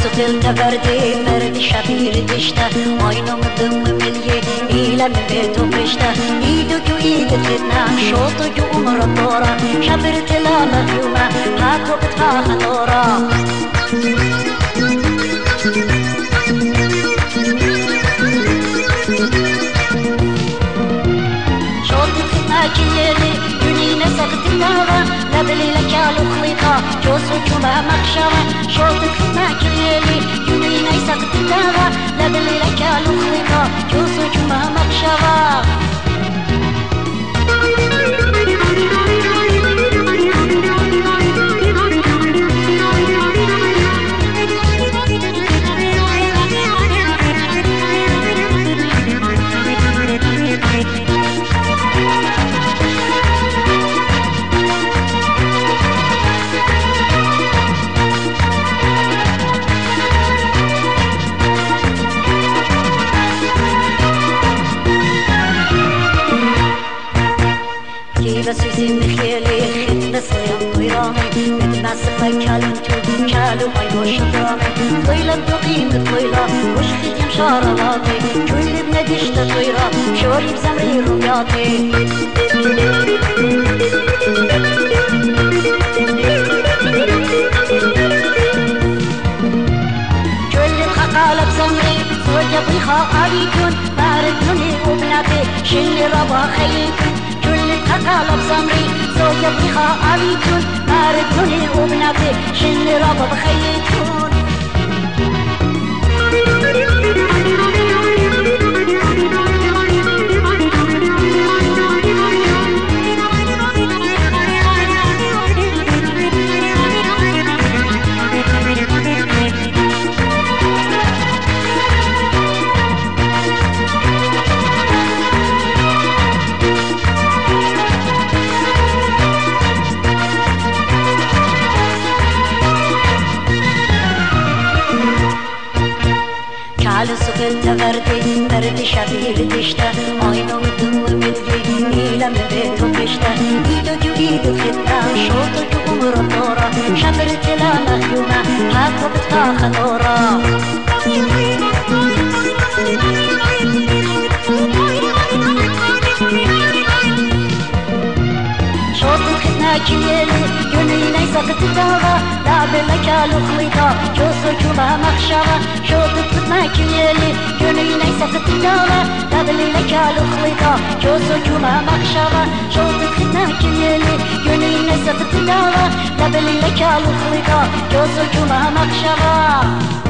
سقل تبردي برد شبير دشتا عينو مدم ملي إلى من بيتو بشتا إيدو جو إيد فتنا شوطو جو عمر الدورة شبرت لا مفهومة هاكو بتفاها دورة شوطو فتنا كيلي يونينا سقط النهضة لبلي لكالو خليطة جوسو جوما مخشوة شوطو فتنا كيلي يونينا سقط النهضة لبلي لكالو خليطة جوسو جوما مخشوة بس يزين خيالي خد بس يا طيراني متمسك كلمتو كالو عيو شطراني طيلة بقيمة طيلة وش خدي مشارة لاطي كل بندشت طيرة شوري بزمري رمياطي كل الخقالة بزمري زوجة طيخة عليكن بارد مني وبناتي شلي ربا خليكن قالب زمري زوجة بخاء عليكن مارد مني وبناتي شن ربا بخيلكن على سقل تبردي برد شبير دشتا عينو مدم ملي إلى من بيتو بشتا إيدو جو إيدو فتنا شوطو جو عمر الدورة شبرت لا مخيومة هاكو بتفاخ دورة شوطو ختنا كيلي يونينا يسقط الدهوة لابلا كالو خليطة جوسو جوما مخشوة شوطو ختنا كيلي يونينا يسقط الدهوة لابلا كالو خليطة جوسو جوما مخشوة شوطو ختنا كيلي يونينا يسقط الدهوة لابلا كالو خليطة جوسو جوما مخشوة